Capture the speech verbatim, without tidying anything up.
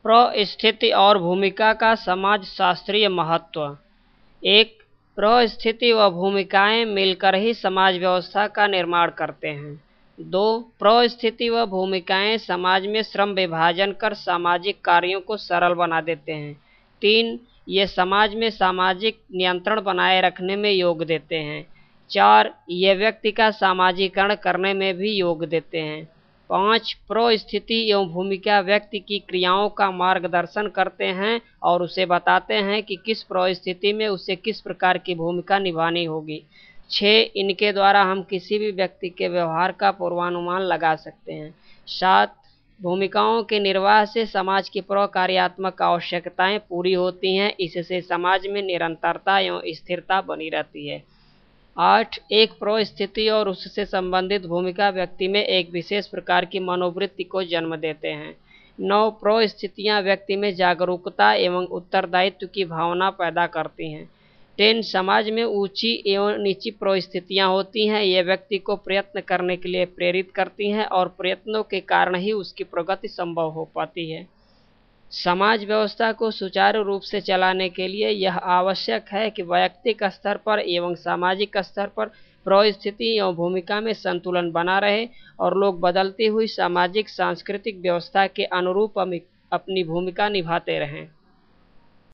परिस्थिति और भूमिका का समाजशास्त्रीय महत्व। एक, परिस्थिति व भूमिकाएं मिलकर ही समाज व्यवस्था का निर्माण करते हैं। दो, परिस्थिति व भूमिकाएं समाज में श्रम विभाजन कर सामाजिक कार्यों को सरल बना देते हैं। तीन, ये समाज में सामाजिक नियंत्रण बनाए रखने में योग देते हैं। चार, ये व्यक्ति का सामाजिकरण करने में भी योग देते हैं। पाँच, परिस्थिति एवं भूमिका व्यक्ति की क्रियाओं का मार्गदर्शन करते हैं और उसे बताते हैं कि किस परिस्थिति में उसे किस प्रकार की भूमिका निभानी होगी। छः, इनके द्वारा हम किसी भी व्यक्ति के व्यवहार का पूर्वानुमान लगा सकते हैं। सात, भूमिकाओं के निर्वाह से समाज की प्रकार्यात्मक आवश्यकताएं पूरी होती हैं, इससे समाज में निरंतरता एवं स्थिरता बनी रहती है। आठ, एक परिस्थिति और उससे संबंधित भूमिका व्यक्ति में एक विशेष प्रकार की मनोवृत्ति को जन्म देते हैं। नौ, परिस्थितियां व्यक्ति में जागरूकता एवं उत्तरदायित्व की भावना पैदा करती हैं। टेन, समाज में ऊंची एवं नीची परिस्थितियां होती हैं, ये व्यक्ति को प्रयत्न करने के लिए प्रेरित करती हैं और प्रयत्नों के कारण ही उसकी प्रगति संभव हो पाती है। समाज व्यवस्था को सुचारू रूप से चलाने के लिए यह आवश्यक है कि वैयक्तिक स्तर पर एवं सामाजिक स्तर पर परिस्थिति एवं भूमिका में संतुलन बना रहे और लोग बदलती हुई सामाजिक सांस्कृतिक व्यवस्था के अनुरूप अपनी भूमिका निभाते रहें।